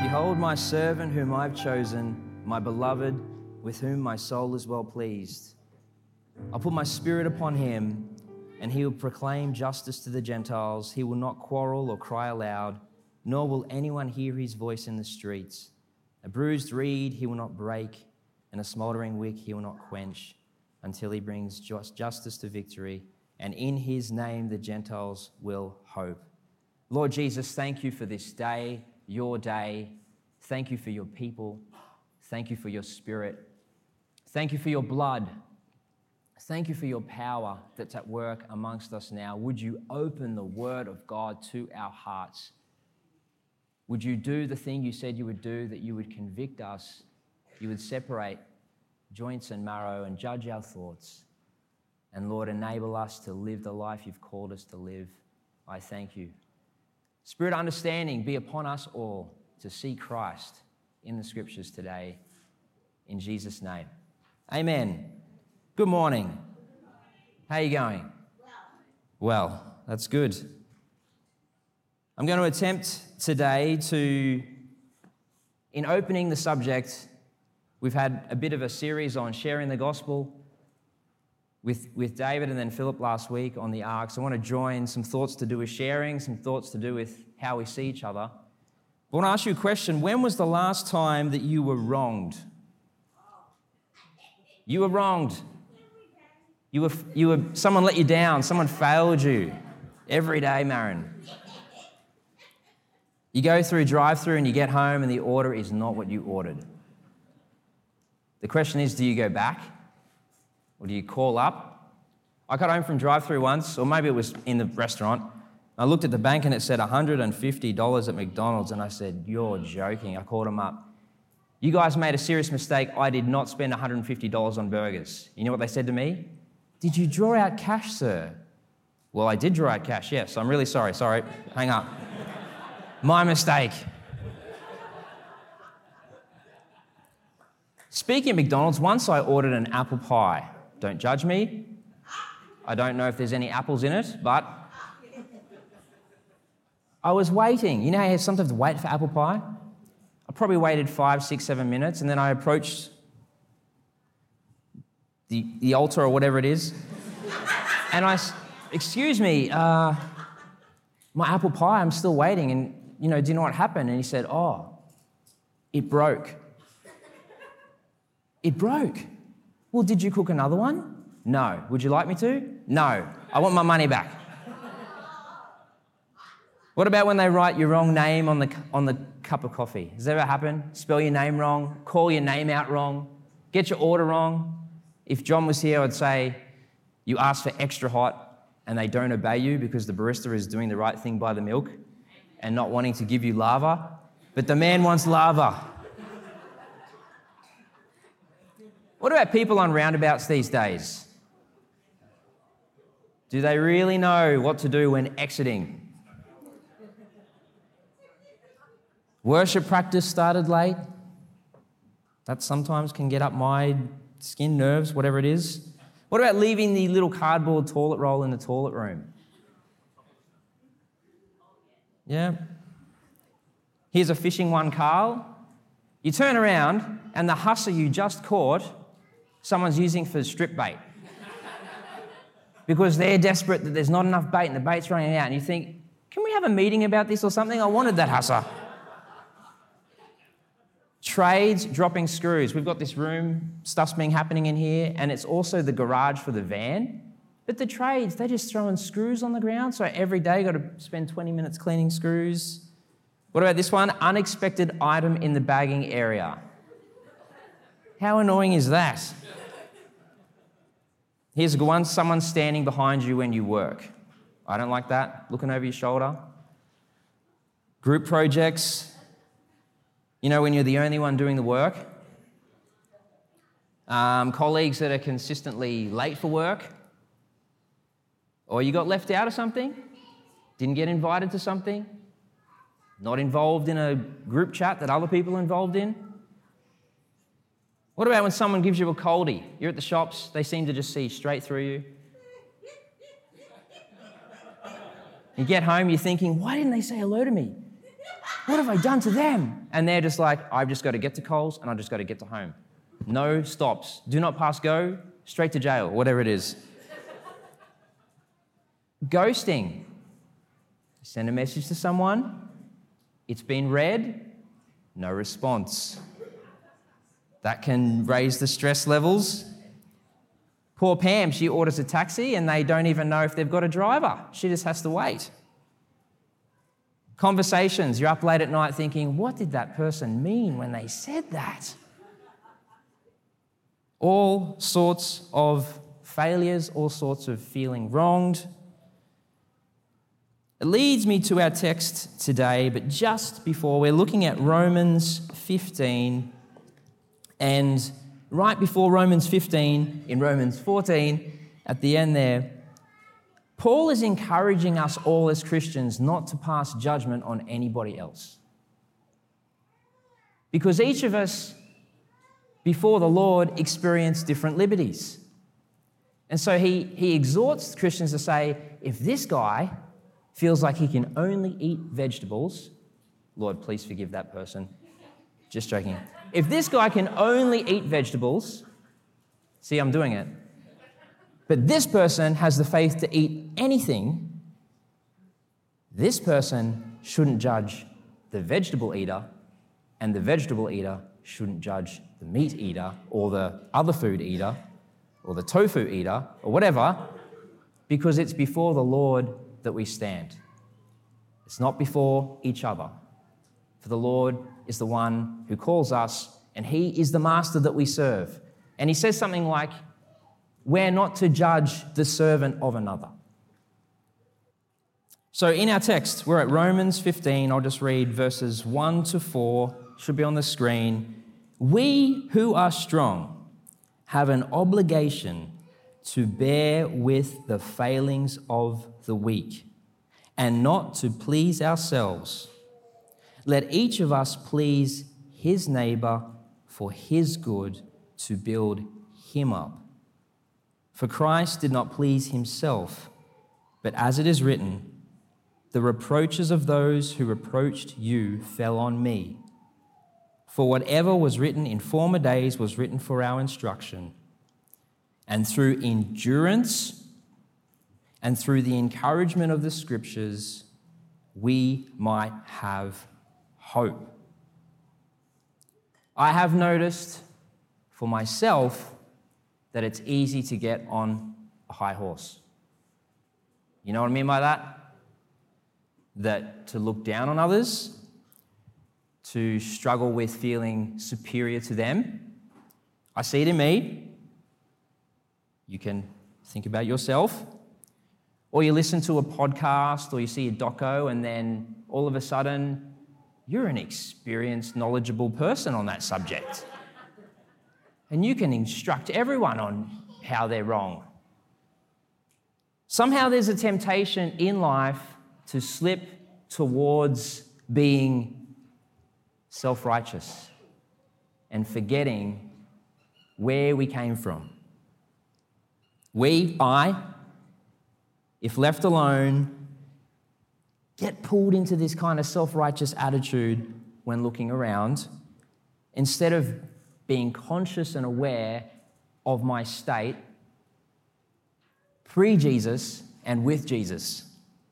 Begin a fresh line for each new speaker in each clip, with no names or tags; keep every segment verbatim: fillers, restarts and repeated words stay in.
Behold my servant whom I've chosen, my beloved, with whom my soul is well pleased. I'll put my spirit upon him, and he will proclaim justice to the Gentiles. He will not quarrel or cry aloud, nor will anyone hear his voice in the streets. A bruised reed he will not break, and a smouldering wick he will not quench, until he brings just justice to victory, and in his name the Gentiles will hope. Lord Jesus, thank you for this day, your day. Thank you for your people. Thank you for your spirit. Thank you for your blood. Thank you for your power that's at work amongst us now. Would you open the word of God to our hearts? Would you do the thing you said you would do, that you would convict us, you would separate joints and marrow and judge our thoughts. And Lord, enable us to live the life you've called us to live. I thank you. Spirit of understanding be upon us all to see Christ in the scriptures today. In Jesus' name. Amen. Good morning. How are you going? Well, that's good. I'm going to attempt today to, in opening the subject, we've had a bit of a series on sharing the gospel with, with David and then Philip last week on the ark. So I want to join some thoughts to do with sharing, some thoughts to do with how we see each other. I want to ask you a question. When was the last time that you were wronged? You were wronged. You were, you were, someone let you down. Someone failed you. Every day, Marin. You go through drive-through and you get home and the order is not what you ordered. The question is, do you go back? Or do you call up? I got home from drive-through once, or maybe it was in the restaurant. I looked at the bank and it said one hundred fifty dollars at McDonald's, and I said, you're joking. I called them up. You guys made a serious mistake. I did not spend one hundred fifty dollars on burgers. You know what they said to me? Did you draw out cash, sir? Well, I did draw out cash, yes. I'm really sorry. Sorry. Hang up. My mistake. Speaking of McDonald's, once I ordered an apple pie. Don't judge me. I don't know if there's any apples in it, but I was waiting. You know how you sometimes wait for apple pie? I probably waited five, six, seven minutes, and then I approached the, the altar or whatever it is, and I, excuse me, uh, my apple pie, I'm still waiting, and, you know, do you know what happened? And he said, oh, it broke. It broke. Well, did you cook another one? No. Would you like me to? No. I want my money back. What about when they write your wrong name on the on the cup of coffee? Does that ever happen? Spell your name wrong, call your name out wrong, get your order wrong. If John was here, I'd say you ask for extra hot and they don't obey you because the barista is doing the right thing by the milk and not wanting to give you lava. But the man wants lava. What about people on roundabouts these days? Do they really know what to do when exiting? Worship practice started late. That sometimes can get up my skin, nerves, whatever it is. What about leaving the little cardboard toilet roll in the toilet room? Yeah. Here's a fishing one, Carl. You turn around and the hussar you just caught, someone's using for strip bait. Because they're desperate that there's not enough bait and the bait's running out. And you think, can we have a meeting about this or something? I wanted that hussar. Trades dropping screws. We've got this room, stuff's being happening in here, and it's also the garage for the van. But the trades, they're just throwing screws on the ground. So every day got to spend twenty minutes cleaning screws. What about this one? Unexpected item in the bagging area. How annoying is that? Here's a good one. Someone standing behind you when you work. I don't like that. Looking over your shoulder. Group projects. You know, when you're the only one doing the work. Um, colleagues that are consistently late for work. Or you got left out of something. Didn't get invited to something. Not involved in a group chat that other people are involved in. What about when someone gives you a coldie? You're at the shops, they seem to just see straight through you. You get home, you're thinking, why didn't they say hello to me? What have I done to them? And they're just like, I've just got to get to Coles and I've just got to get to home. No stops. Do not pass go, straight to jail, whatever it is. Ghosting. Send a message to someone. It's been read. No response. That can raise the stress levels. Poor Pam, she orders a taxi and they don't even know if they've got a driver. She just has to wait. Conversations, you're up late at night thinking, what did that person mean when they said that? All sorts of failures, all sorts of feeling wronged. It leads me to our text today, but just before, we're looking at Romans fifteen, and right before Romans fifteen, in Romans fourteen, at the end there, Paul is encouraging us all as Christians not to pass judgment on anybody else. Because each of us, before the Lord, experience different liberties. And so he, he exhorts Christians to say, if this guy feels like he can only eat vegetables, Lord, please forgive that person. Just joking. If this guy can only eat vegetables, see, I'm doing it. But this person has the faith to eat anything, this person shouldn't judge the vegetable eater, and the vegetable eater shouldn't judge the meat eater or the other food eater or the tofu eater or whatever, because it's before the Lord that we stand. It's not before each other. For the Lord is the one who calls us, and he is the master that we serve. And he says something like, we're not to judge the servant of another. So in our text, we're at Romans fifteen. I'll just read verses one to four. Should be on the screen. We who are strong have an obligation to bear with the failings of the weak and not to please ourselves. Let each of us please his neighbor for his good, to build him up. For Christ did not please himself, but as it is written, the reproaches of those who reproached you fell on me. For whatever was written in former days was written for our instruction, and through endurance and through the encouragement of the Scriptures, we might have hope. I have noticed for myself that it's easy to get on a high horse. You know what I mean by that? That to look down on others, to struggle with feeling superior to them. I see it in me. You can think about yourself. Or you listen to a podcast or you see a doco and then all of a sudden you're an experienced, knowledgeable person on that subject. And you can instruct everyone on how they're wrong. Somehow there's a temptation in life to slip towards being self-righteous and forgetting where we came from. We, I, if left alone, get pulled into this kind of self-righteous attitude when looking around, instead of being conscious and aware of my state pre-Jesus and with Jesus.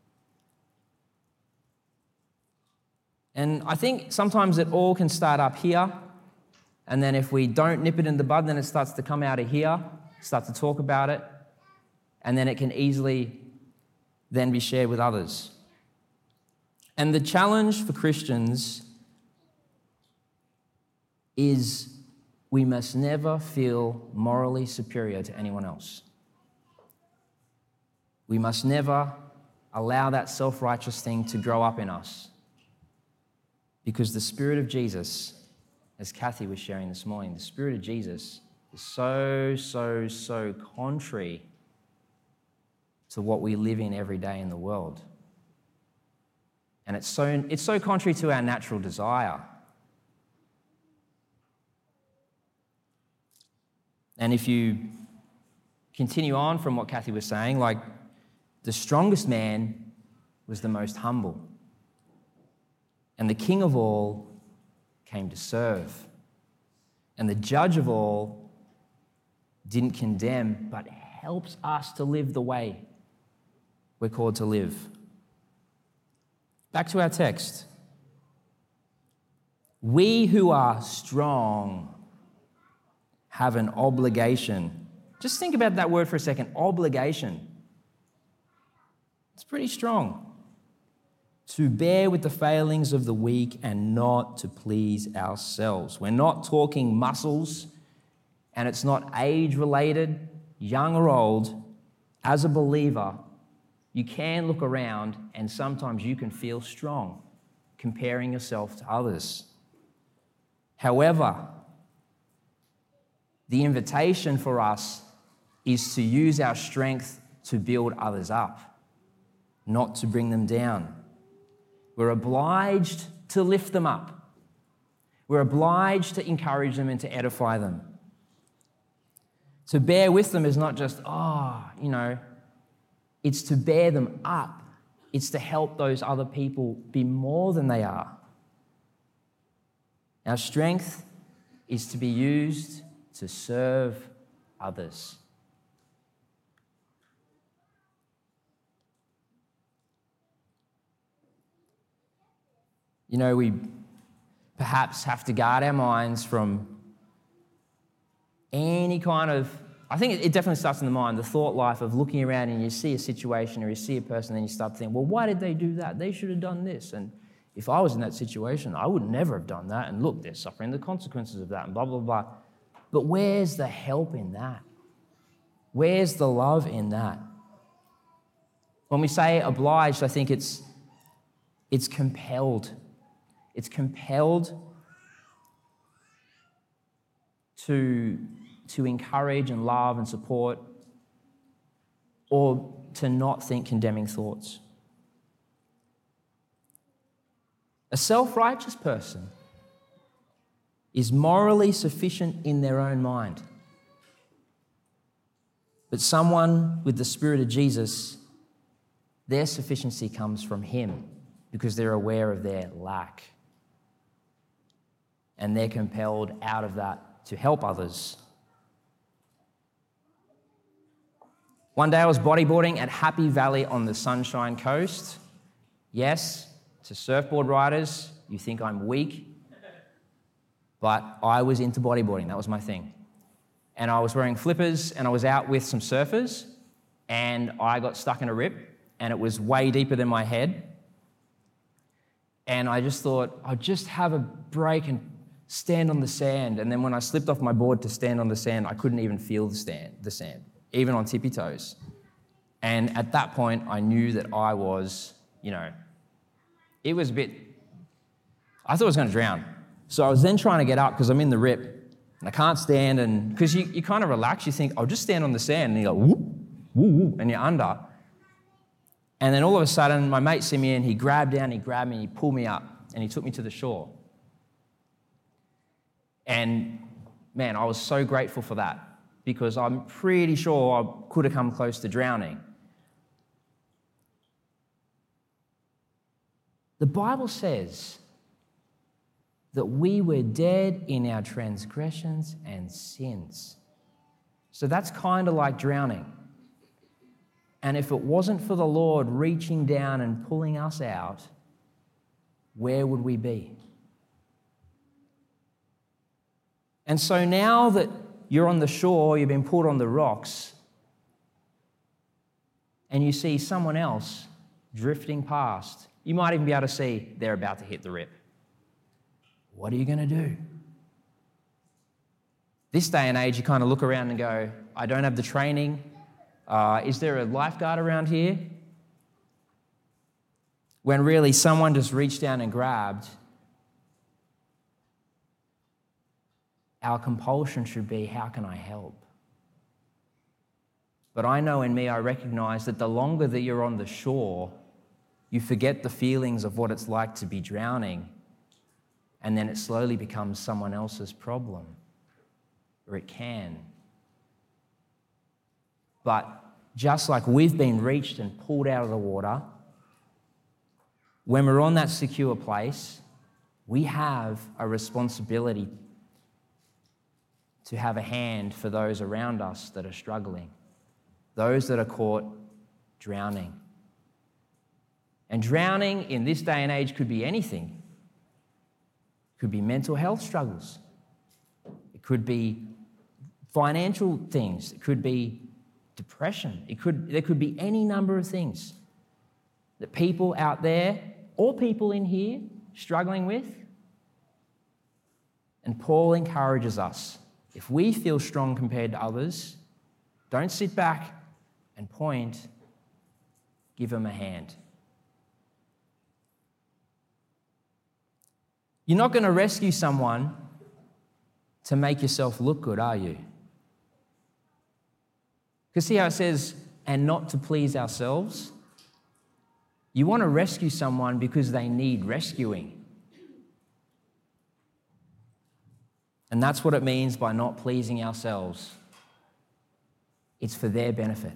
And I think sometimes it all can start up here, and then if we don't nip it in the bud, then it starts to come out of here, start to talk about it, and then it can easily then be shared with others. And the challenge for Christians is we must never feel morally superior to anyone else. We must never allow that self-righteous thing to grow up in us. Because the Spirit of Jesus, as Kathy was sharing this morning, the Spirit of Jesus is so, so, so contrary to what we live in every day in the world. And it's so, it's so contrary to our natural desire. And if you continue on from what Kathy was saying, like the strongest man was the most humble. And the King of all came to serve. And the Judge of all didn't condemn, but helps us to live the way we're called to live. Back to our text. We who are strong have an obligation. Just think about that word for a second, obligation. It's pretty strong. To bear with the failings of the weak and not to please ourselves. We're not talking muscles, and it's not age-related, young or old. As a believer, you can look around and sometimes you can feel strong comparing yourself to others. However, the invitation for us is to use our strength to build others up, not to bring them down. We're obliged to lift them up. We're obliged to encourage them and to edify them. To bear with them is not just, oh, you know, it's to bear them up. It's to help those other people be more than they are. Our strength is to be used to serve others. You know, we perhaps have to guard our minds from any kind of, I think it definitely starts in the mind, the thought life of looking around and you see a situation or you see a person and you start to think, well, why did they do that? They should have done this. And if I was in that situation, I would never have done that. And look, they're suffering the consequences of that and blah, blah, blah. But where's the help in that? Where's the love in that? When we say obliged, I think it's it's compelled. It's compelled to, to encourage and love and support, or to not think condemning thoughts. A self-righteous person is morally sufficient in their own mind. But someone with the Spirit of Jesus, their sufficiency comes from Him because they're aware of their lack. And they're compelled out of that to help others. One day I was bodyboarding at Happy Valley on the Sunshine Coast. Yes, to surfboard riders, you think I'm weak, but I was into bodyboarding. That was my thing. And I was wearing flippers and I was out with some surfers and I got stuck in a rip and it was way deeper than my head. And I just thought, I'll just have a break and stand on the sand. And then when I slipped off my board to stand on the sand, I couldn't even feel the stand, the sand, even on tippy toes. And at that point, I knew that I was, you know, it was a bit, I thought I was going to drown. So I was then trying to get up because I'm in the rip and I can't stand, and because you, you kind of relax, you think, I'll just stand on the sand, and you go, whoop, whoop, whoop, and you're under. And then all of a sudden, my mate Simeon, he grabbed down, he grabbed me, he pulled me up, and he took me to the shore. And man, I was so grateful for that because I'm pretty sure I could have come close to drowning. The Bible says that we were dead in our transgressions and sins. So that's kind of like drowning. And if it wasn't for the Lord reaching down and pulling us out, where would we be? And so now that you're on the shore, you've been pulled on the rocks, and you see someone else drifting past, you might even be able to see they're about to hit the rip. What are you going to do? This day and age, you kind of look around and go, I don't have the training. Uh, is there a lifeguard around here? When really someone just reached down and grabbed. Our compulsion should be, how can I help? But I know in me, I recognize that the longer that you're on the shore, you forget the feelings of what it's like to be drowning, and then it slowly becomes someone else's problem, or it can. But just like we've been reached and pulled out of the water, when we're on that secure place, we have a responsibility to have a hand for those around us that are struggling, those that are caught drowning. And drowning in this day and age could be anything. It could be mental health struggles. It could be financial things. It could be depression. It could, there could be any number of things that people out there or people in here struggling with. And Paul encourages us, if we feel strong compared to others, don't sit back and point, give them a hand. You're not going to rescue someone to make yourself look good, are you? Because see how it says, and not to please ourselves? You want to rescue someone because they need rescuing. And that's what it means by not pleasing ourselves. It's for their benefit.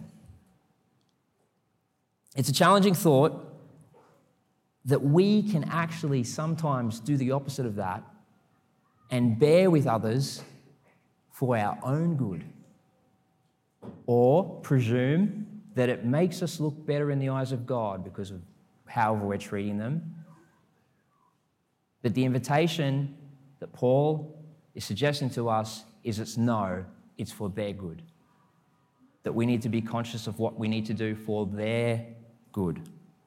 It's a challenging thought that we can actually sometimes do the opposite of that and bear with others for our own good, or presume that it makes us look better in the eyes of God because of however we're treating them. But the invitation that Paul is suggesting to us is it's no, it's for their good. That we need to be conscious of what we need to do for their good.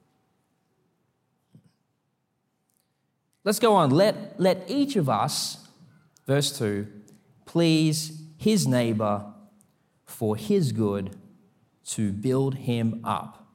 Let's go on. Let, let each of us, verse two, please his neighbor for his good, to build him up.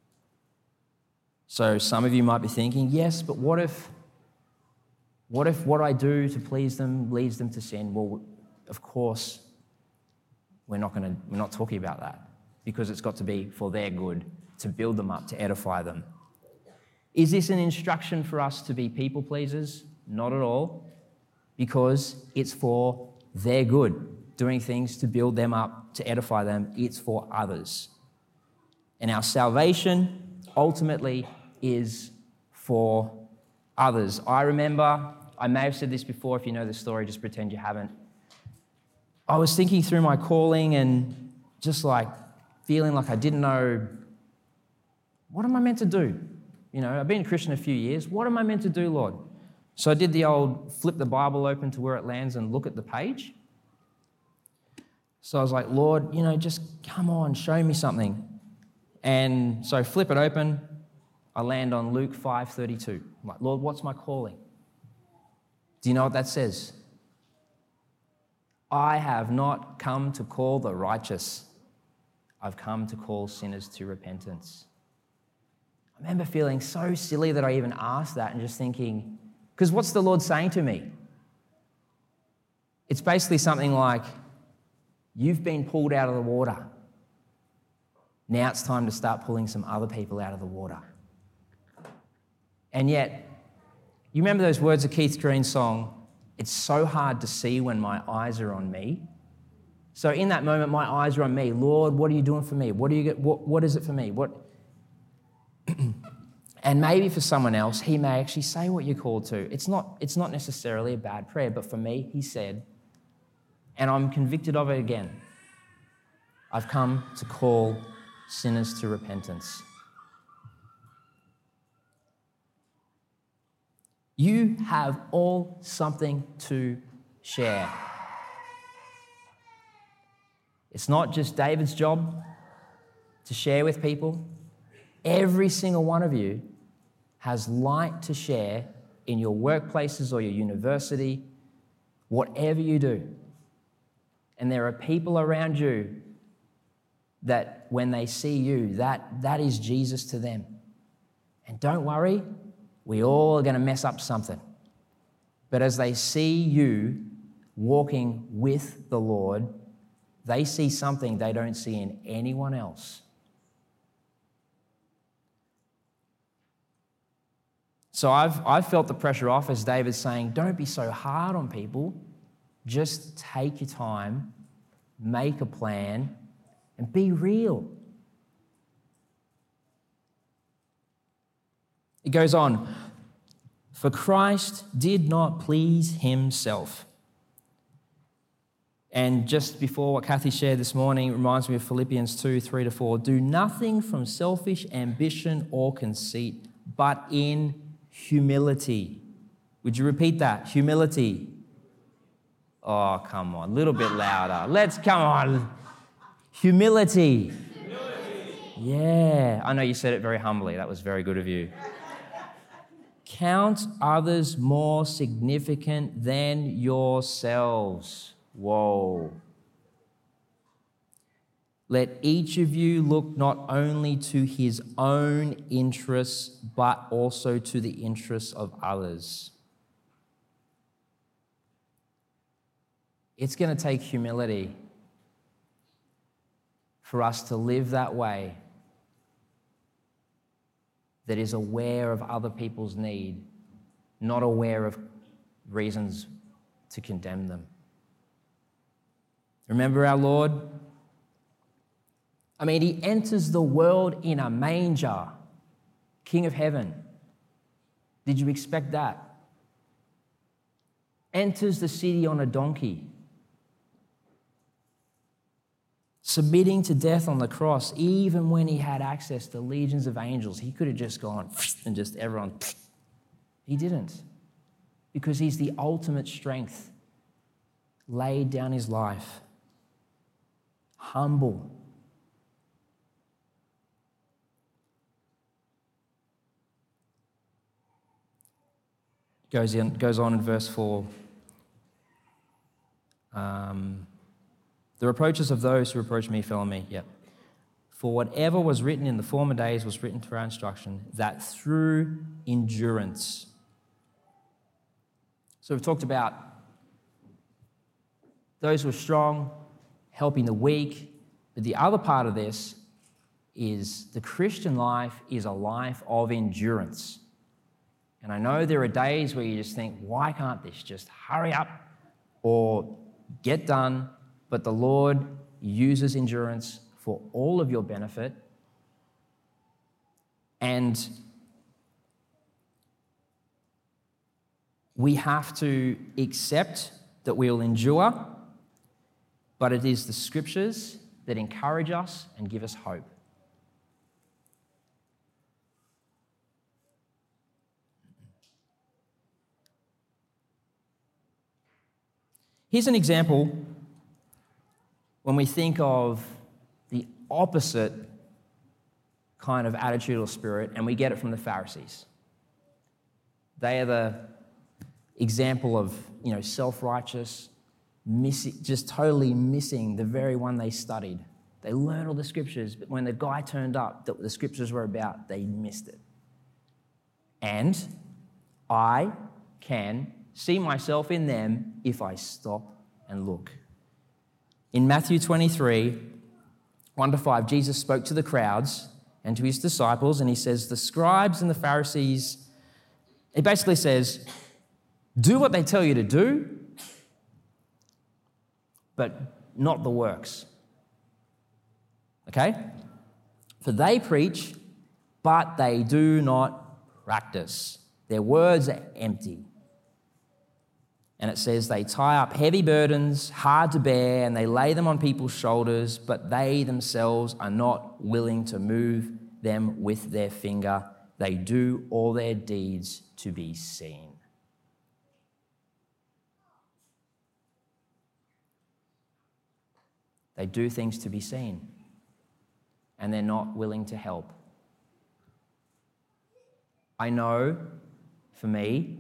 So some of you might be thinking, yes, but what if, what if what I do to please them leads them to sin? Well, of course, we're not going to, we're not talking about that, because it's got to be for their good, to build them up, to edify them. Is this an instruction for us to be people pleasers? Not at all, because it's for their good, doing things to build them up, to edify them. It's for others. And our salvation ultimately is for others. I remember, I may have said this before, if you know the story, just pretend you haven't. I was thinking through my calling and just like feeling like I didn't know, what am I meant to do? You know, I've been a Christian a few years. What am I meant to do, Lord? So I did the old flip the Bible open to where it lands and look at the page. So I was like, Lord, you know, just come on, show me something. And so I flip it open. I land on Luke five thirty-two. I'm like, Lord, what's my calling? Do you know what that says? I have not come to call the righteous. I've come to call sinners to repentance. I remember feeling so silly that I even asked that and just thinking, because what's the Lord saying to me? It's basically something like, you've been pulled out of the water. Now it's time to start pulling some other people out of the water. And yet, you remember those words of Keith Green's song, it's so hard to see when my eyes are on me. So in that moment, my eyes are on me. Lord, what are you doing for me? What do you get? What, what is it for me? What? And maybe for someone else, he may actually say what you're called to. It's not, it's not necessarily a bad prayer, but for me, he said, and I'm convicted of it again, I've come to call sinners to repentance. You have all something to share. It's not just David's job to share with people. Every single one of you has light to share in your workplaces or your university, whatever you do. And there are people around you that when they see you, that, that is Jesus to them. And don't worry, we all are going to mess up something. But as they see you walking with the Lord, they see something they don't see in anyone else. So I've, I've felt the pressure off, as David's saying, don't be so hard on people. Just take your time, make a plan, and be real. It goes on. For Christ did not please himself. And just before what Kathy shared this morning, it reminds me of Philippians two, three to four. Do nothing from selfish ambition or conceit, but in humility. Would you repeat that? Humility. Oh, come on, a little bit louder. Let's, come on. Humility. Humility. Yeah, I know you said it very humbly. That was very good of you. Count others more significant than yourselves. Whoa. Let each of you look not only to his own interests, but also to the interests of others. It's going to take humility for us to live that way, that is aware of other people's need, not aware of reasons to condemn them. Remember our Lord? I mean, he enters the world in a manger, King of heaven. Did you expect that? Enters the city on a donkey, submitting to death on the cross, even when he had access to legions of angels. He could have just gone and just everyone. He didn't, because he's the ultimate strength. Laid down his life. Humble. Goes, in, goes on in verse four. Um, the reproaches of those who reproach me fell on me. Yep. For whatever was written in the former days was written for our instruction, that through endurance. So we've talked about those who are strong, helping the weak. But the other part of this is the Christian life is a life of endurance. And I know there are days where you just think, why can't this just hurry up or get done? But the Lord uses endurance for all of your benefit. And we have to accept that we will endure, but it is the scriptures that encourage us and give us hope. Here's an example when we think of the opposite kind of attitude or spirit, and we get it from the Pharisees. They are the example of, you know, self-righteous, missing, just totally missing the very one they studied. They learned all the scriptures, but when the guy turned up that the scriptures were about, they missed it. And I can see myself in them if I stop and look. In Matthew twenty-three, one to five, Jesus spoke to the crowds and to his disciples, and he says, the scribes and the Pharisees, he basically says, do what they tell you to do, but not the works. Okay? For they preach, but they do not practice. Their words are empty. And it says they tie up heavy burdens, hard to bear, and they lay them on people's shoulders, but they themselves are not willing to move them with their finger. They do all their deeds to be seen. They do things to be seen, and they're not willing to help. I know, for me,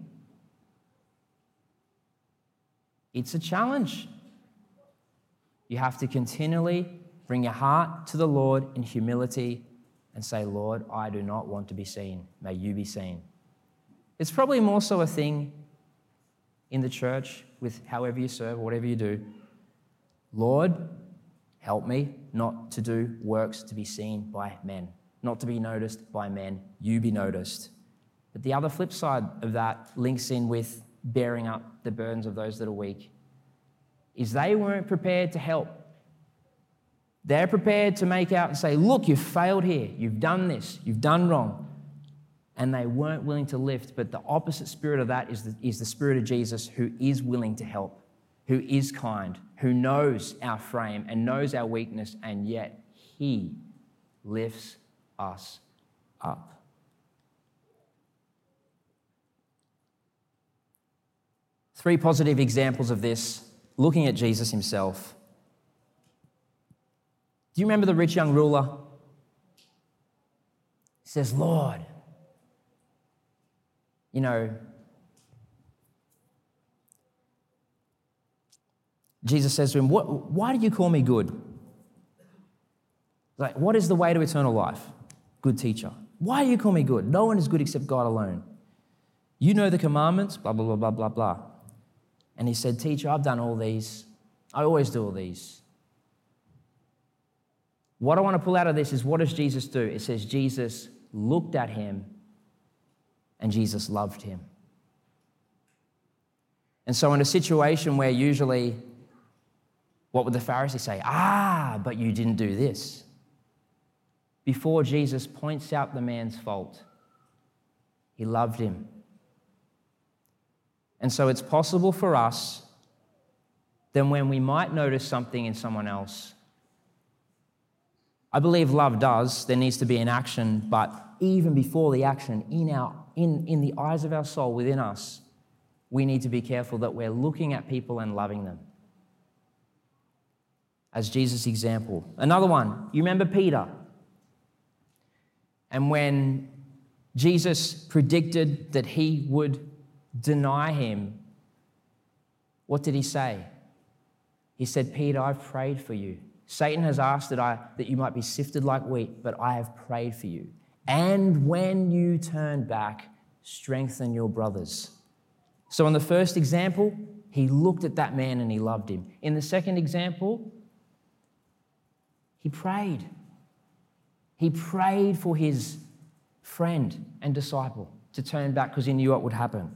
it's a challenge. You have to continually bring your heart to the Lord in humility and say, Lord, I do not want to be seen. May you be seen. It's probably more so a thing in the church with however you serve or whatever you do. Lord, help me not to do works to be seen by men, not to be noticed by men. You be noticed. But the other flip side of that links in with bearing up the burdens of those that are weak, is they weren't prepared to help. They're prepared to make out and say, look, you've failed here. You've done this. You've done wrong. and they weren't willing to lift, but the opposite spirit of that is the, is the spirit of Jesus, who is willing to help, who is kind, who knows our frame and knows our weakness, and yet he lifts us up. Three positive examples of this, looking at Jesus himself. Do you remember the rich young ruler? He says, Lord, you know, Jesus says to him, what, why do you call me good? Like, what is the way to eternal life? Good teacher. Why do you call me good? No one is good except God alone. You know the commandments, blah, blah, blah, blah, blah, blah. And he said, teacher, I've done all these. I always do all these. What I want to pull out of this is, what does Jesus do? It says Jesus looked at him and Jesus loved him. And so in a situation where usually, what would the Pharisees say? Ah, but you didn't do this. Before Jesus points out the man's fault, he loved him. And so it's possible for us then when we might notice something in someone else. I believe love does. There needs to be an action, but even before the action, in our in, in the eyes of our soul within us, we need to be careful that we're looking at people and loving them. As Jesus' example. Another one, you remember Peter? And when Jesus predicted that he would deny him, what did he say? He said, Peter, I've prayed for you. Satan has asked that, I, that you might be sifted like wheat, but I have prayed for you. And when you turn back, strengthen your brothers. So in the first example, he looked at that man and he loved him. In the second example, he prayed. He prayed for his friend and disciple to turn back because he knew what would happen.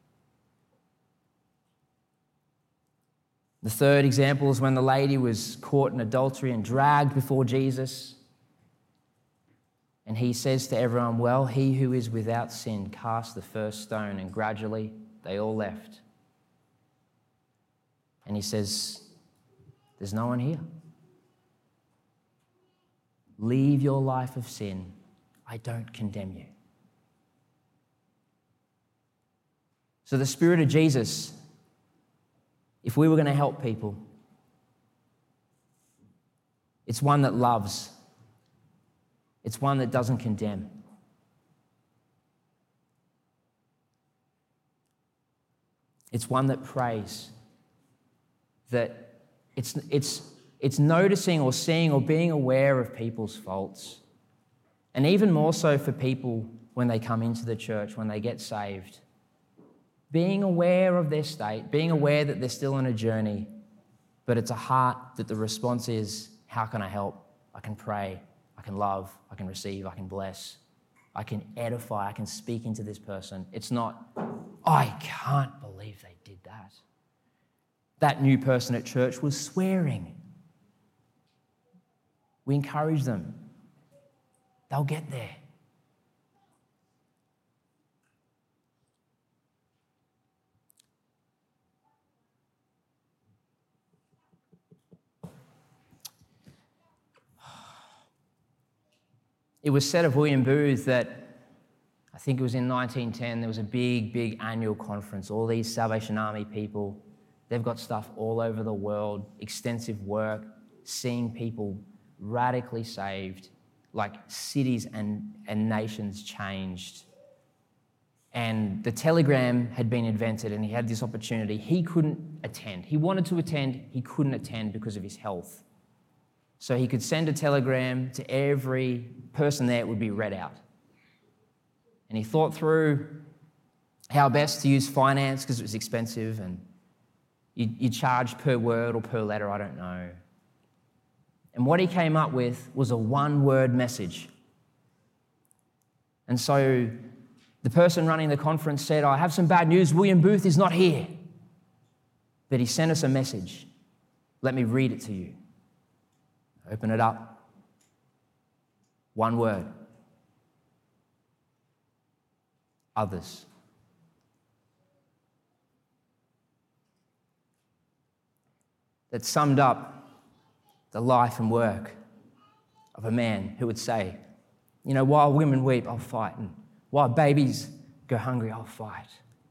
The third example is when the lady was caught in adultery and dragged before Jesus. And he says to everyone, well, he who is without sin cast the first stone. And gradually they all left. And he says, there's no one here. Leave your life of sin. I don't condemn you. So the Spirit of Jesus, if we were going to help people, it's one that loves. It's one that doesn't condemn. It's one that prays. That it's, it's, it's noticing or seeing or being aware of people's faults. And even more so for people when they come into the church, when they get saved. Being aware of their state, being aware that they're still on a journey, but it's a heart that the response is, how can I help? I can pray, I can love, I can receive, I can bless, I can edify, I can speak into this person. It's not, I can't believe they did that. That new person at church was swearing. We encourage them. They'll get there. It was said of William Booth that, I think it was in nineteen ten, there was a big, big annual conference. All these Salvation Army people, they've got stuff all over the world, extensive work, seeing people radically saved, like cities and, and nations changed. And the telegram had been invented and he had this opportunity. He couldn't attend. He wanted to attend, he couldn't attend because of his health. So he could send a telegram to every person there, it would be read out. And he thought through how best to use finance because it was expensive and you, you charge per word or per letter, I don't know. And what he came up with was a one-word message. And so the person running the conference said, I have some bad news, William Booth is not here. But he sent us a message. Let me read it to you. Open it up. One word. others. That summed up the life and work of a man who would say, you know, while women weep, I'll fight. And while babies go hungry, I'll fight.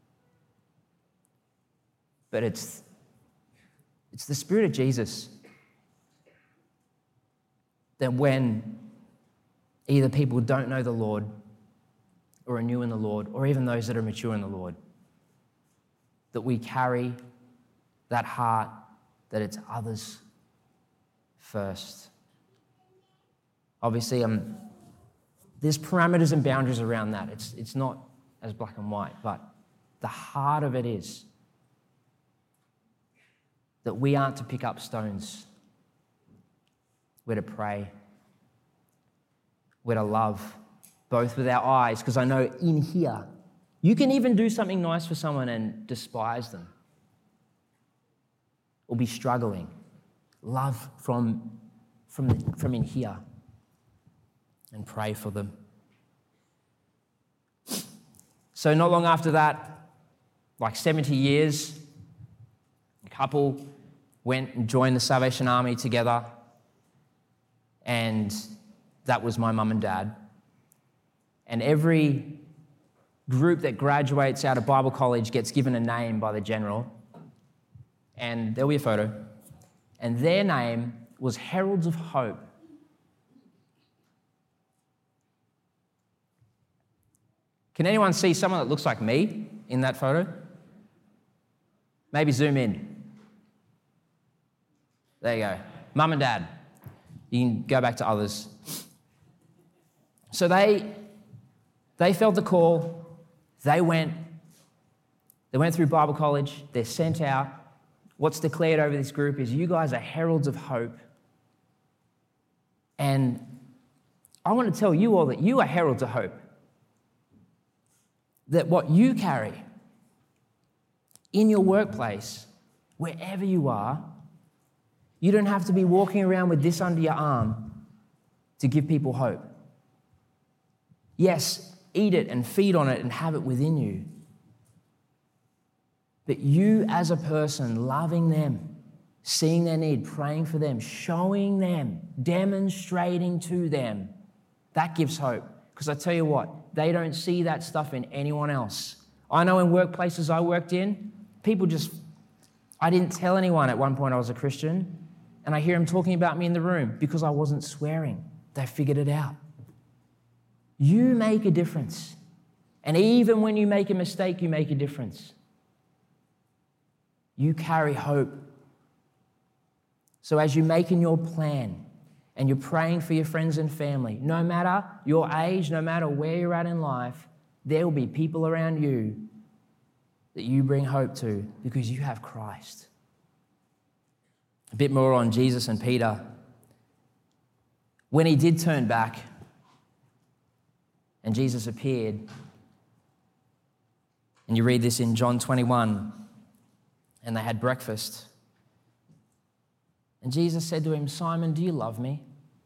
But it's, it's the Spirit of Jesus that when either people don't know the Lord or are new in the Lord, or even those that are mature in the Lord, that we carry that heart that it's others first. Obviously, um, there's parameters and boundaries around that. It's, it's not as black and white, but the heart of it is that we aren't to pick up stones. We're to pray. We're to love, both with our eyes, because I know in here, you can even do something nice for someone and despise them or be struggling. Love from, from, the, from in here and pray for them. So not long after that, like seventy years, a couple went and joined the Salvation Army together, and that was my mum and dad. And every group that graduates out of Bible college gets given a name by the general, and there'll be a photo, and their name was Heralds of Hope. Can anyone see someone that looks like me in that photo? Maybe zoom in. There you go. Mum and dad. You can go back to others. So they, they felt the call. They went. They went through Bible college. They're sent out. What's declared over this group is you guys are heralds of hope. And I want to tell you all that you are heralds of hope. That what you carry in your workplace, wherever you are, you don't have to be walking around with this under your arm to give people hope. Yes, eat it and feed on it and have it within you. But you as a person, loving them, seeing their need, praying for them, showing them, demonstrating to them, that gives hope. Because I tell you what, they don't see that stuff in anyone else. I know in workplaces I worked in, people just, I didn't tell anyone at one point I was a Christian, and I hear them talking about me in the room because I wasn't swearing. They figured it out. You make a difference. And even when you make a mistake, you make a difference. You carry hope. So as you're making your plan and you're praying for your friends and family, no matter your age, no matter where you're at in life, there will be people around you that you bring hope to because you have Christ. A bit more on Jesus and Peter. When he did turn back and Jesus appeared, and you read this in John twenty-one, and they had breakfast. And Jesus said to him, Simon, do you love me?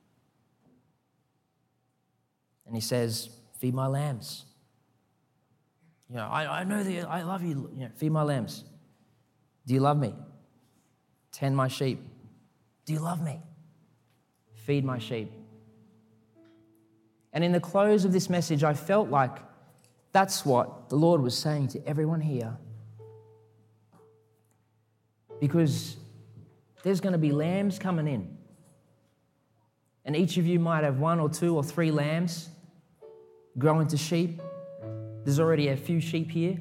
And he says, feed my lambs. You know, I, I know that I love you, you know, feed my lambs. Do you love me? Tend my sheep. Do you love me? Feed my sheep. And in the close of this message, I felt like that's what the Lord was saying to everyone here. Because there's going to be lambs coming in. And each of you might have one or two or three lambs grow into sheep. There's already a few sheep here.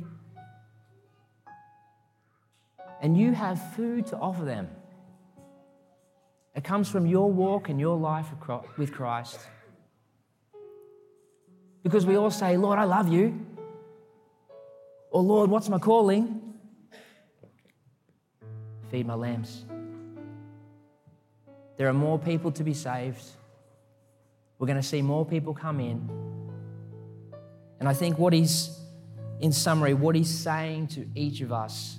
And you have food to offer them. It comes from your walk and your life with Christ. Because we all say, Lord, I love you. Or Lord, what's my calling? Feed my lambs. There are more people to be saved. We're going to see more people come in. And I think what he's, in summary, what he's saying to each of us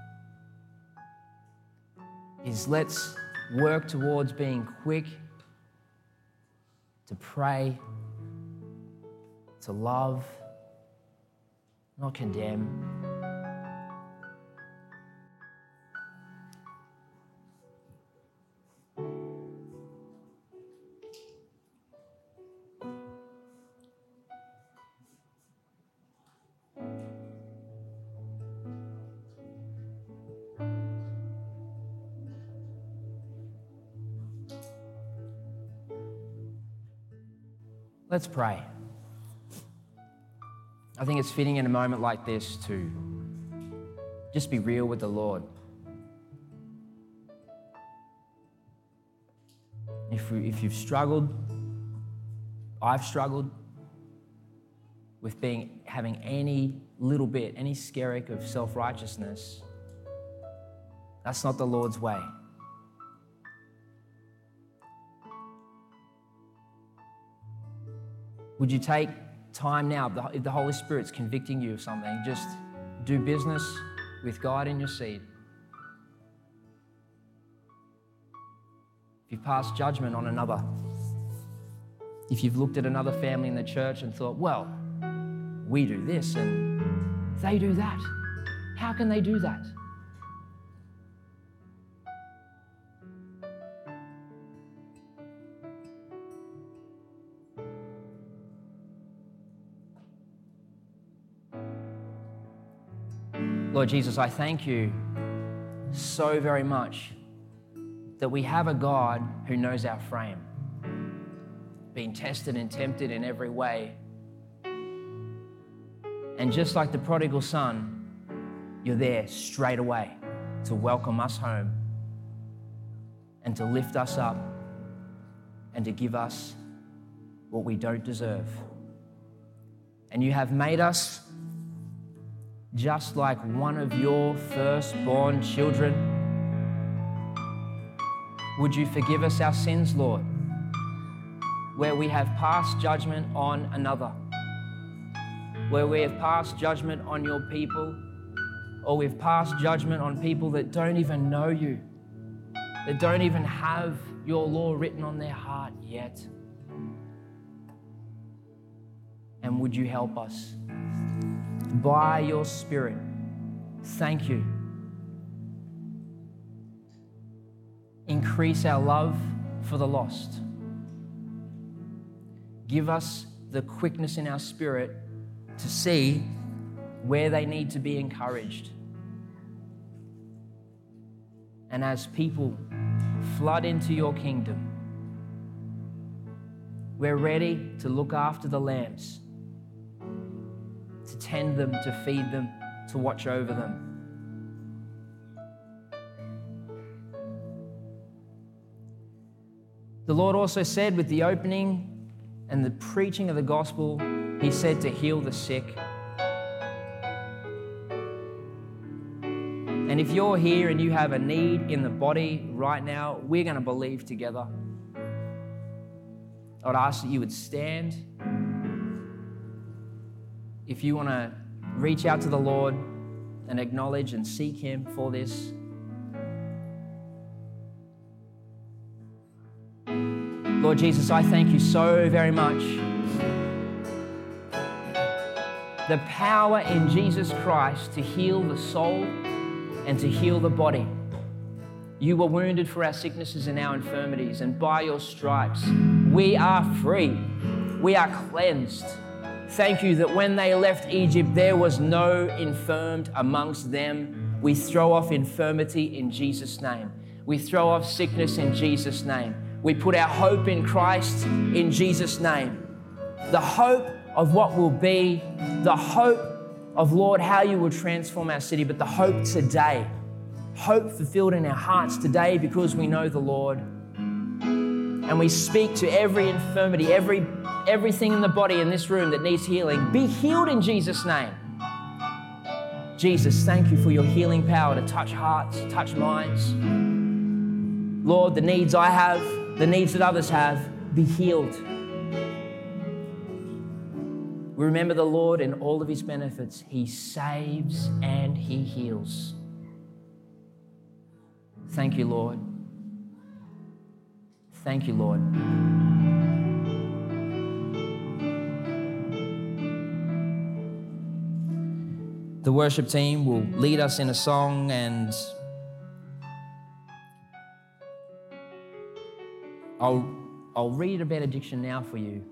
is let's work towards being quick to pray, to love, not condemn. Let's pray. I think it's fitting in a moment like this to just be real with the Lord. If, we, if you've struggled, I've struggled with being having any little bit, any skerrick of self-righteousness, that's not the Lord's way. Would you take time now, if the Holy Spirit's convicting you of something, just do business with God in your seat. If you've passed judgment on another, if you've looked at another family in the church and thought, well, we do this and they do that. How can they do that? Lord Jesus, I thank you so very much that we have a God who knows our frame, being tested and tempted in every way. And just like the prodigal son, you're there straight away to welcome us home and to lift us up and to give us what we don't deserve. And you have made us just like one of your firstborn children. Would you forgive us our sins, Lord, where we have passed judgment on another, where we have passed judgment on your people, or we've passed judgment on people that don't even know you, that don't even have your law written on their heart yet. And would you help us? By your Spirit, thank you. Increase our love for the lost. Give us the quickness in our spirit to see where they need to be encouraged. And as people flood into your kingdom, we're ready to look after the lambs, to tend them, to feed them, to watch over them. The Lord also said with the opening and the preaching of the gospel, He said to heal the sick. And if you're here and you have a need in the body right now, we're going to believe together. I would ask that you would stand. If you want to reach out to the Lord and acknowledge and seek Him for this. Lord Jesus, I thank you so very much. The power in Jesus Christ to heal the soul and to heal the body. You were wounded for our sicknesses and our infirmities, and by your stripes we are free. We are cleansed. Thank you that when they left Egypt, there was no infirmed amongst them. We throw off infirmity in Jesus' name. We throw off sickness in Jesus' name. We put our hope in Christ in Jesus' name. The hope of what will be, the hope of, Lord, how you will transform our city, but the hope today, hope fulfilled in our hearts today because we know the Lord. And we speak to every infirmity, every everything in the body in this room that needs healing. Be healed in Jesus' name. Jesus, thank you for your healing power to touch hearts, touch minds. Lord, the needs I have, the needs that others have, be healed. We remember the Lord and all of His benefits. He saves and He heals. Thank you, Lord. Thank you, Lord. The worship team will lead us in a song, and I'll, I'll read a benediction now for you.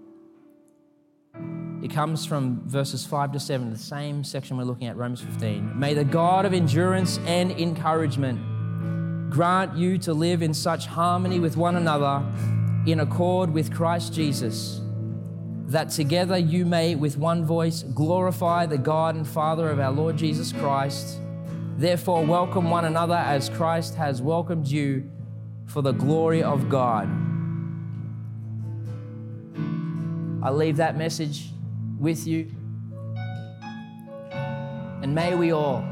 It comes from verses five to seven, the same section we're looking at, Romans fifteen. May the God of endurance and encouragement grant you to live in such harmony with one another in accord with Christ Jesus, that together you may with one voice glorify the God and Father of our Lord Jesus Christ. Therefore welcome one another as Christ has welcomed you for the glory of God. I leave that message with you. And may we all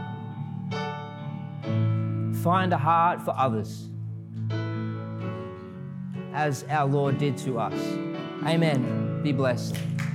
find a heart for others as our Lord did to us. Amen. Be blessed.